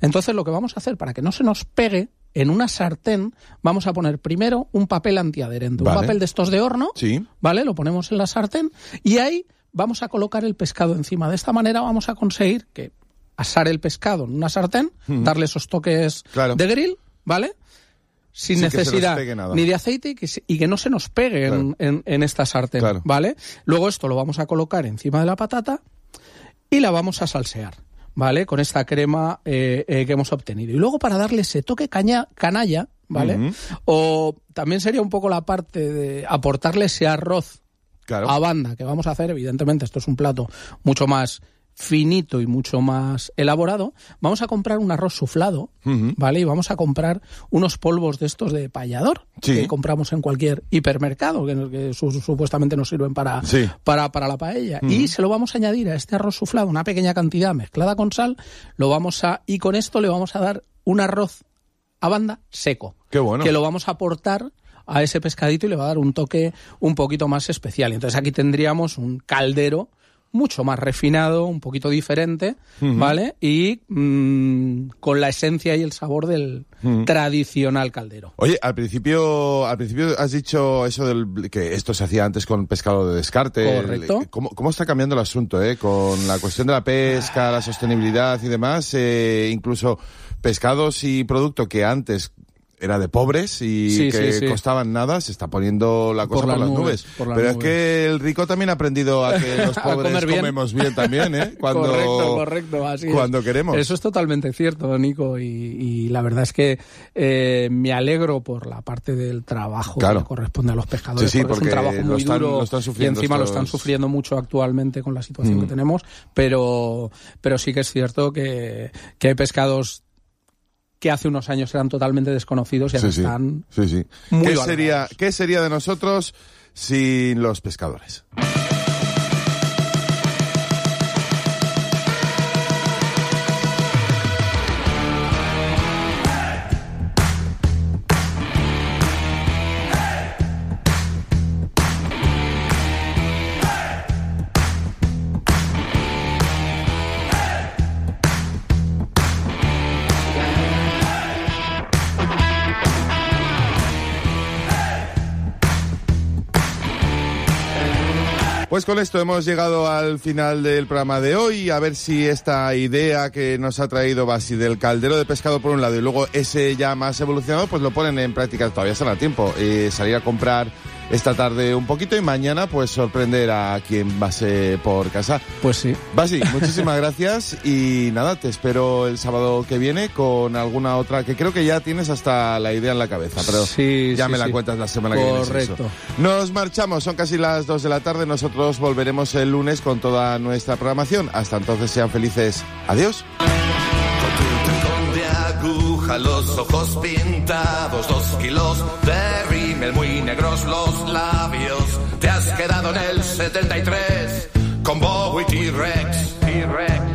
Entonces lo que vamos a hacer para que no se nos pegue, en una sartén vamos a poner primero un papel antiadherente, un papel de estos de horno, ¿vale? Lo ponemos en la sartén y ahí vamos a colocar el pescado encima. De esta manera vamos a conseguir que asar el pescado en una sartén, darle esos toques de grill, ¿vale? Sin necesidad ni de aceite y que no se nos pegue en esta sartén, ¿vale? Luego esto lo vamos a colocar encima de la patata y la vamos a salsear, ¿vale? Con esta crema que hemos obtenido. Y luego para darle ese toque canalla, ¿vale? O también sería un poco la parte de aportarle ese arroz a banda que vamos a hacer. Evidentemente esto es un plato mucho más finito y mucho más elaborado. Vamos a comprar un arroz suflado, ¿vale? Y vamos a comprar unos polvos de estos de payador que compramos en cualquier hipermercado, que supuestamente nos sirven para la paella. Y se lo vamos a añadir a este arroz suflado, una pequeña cantidad mezclada con sal, y con esto le vamos a dar un arroz a banda seco. ¡Qué bueno! Que lo vamos a aportar a ese pescadito y le va a dar un toque un poquito más especial. Entonces aquí tendríamos un caldero mucho más refinado, un poquito diferente, ¿vale? Y con la esencia y el sabor del tradicional caldero. Oye, al principio has dicho eso que esto se hacía antes con pescado de descarte. Correcto. ¿Cómo está cambiando el asunto, con la cuestión de la pesca, la sostenibilidad y demás? Incluso pescados y producto que antes era de pobres y costaban nada, se está poniendo la cosa por las nubes. Pero es que el rico también ha aprendido a que los pobres comemos bien también, Correcto, así cuando queremos. Eso es totalmente cierto, Nico, y la verdad es que me alegro por la parte del trabajo que corresponde a los pescadores, porque es un trabajo muy duro y encima lo están sufriendo mucho actualmente con la situación que tenemos, pero sí que es cierto que hay pescados que hace unos años eran totalmente desconocidos y ahora están muy valorados. ¿Qué sería de nosotros sin los pescadores? Pues con esto hemos llegado al final del programa de hoy. A ver si esta idea que nos ha traído Basi del caldero de pescado por un lado y luego ese ya más evolucionado, pues lo ponen en práctica. Todavía están a tiempo. Salir a comprar esta tarde un poquito y mañana pues sorprender a quien pase por casa. Pues sí. Basi, muchísimas gracias y nada, te espero el sábado que viene con alguna otra que creo que ya tienes hasta la idea en la cabeza, pero ya me la cuentas la semana que viene. Correcto. Nos marchamos, son casi las 2 de la tarde, nosotros volveremos el lunes con toda nuestra programación. Hasta entonces sean felices. Adiós. Los ojos pintados, 2 kilos de rímel, muy negros los labios. Te has quedado en el 73 con Bowie T-Rex.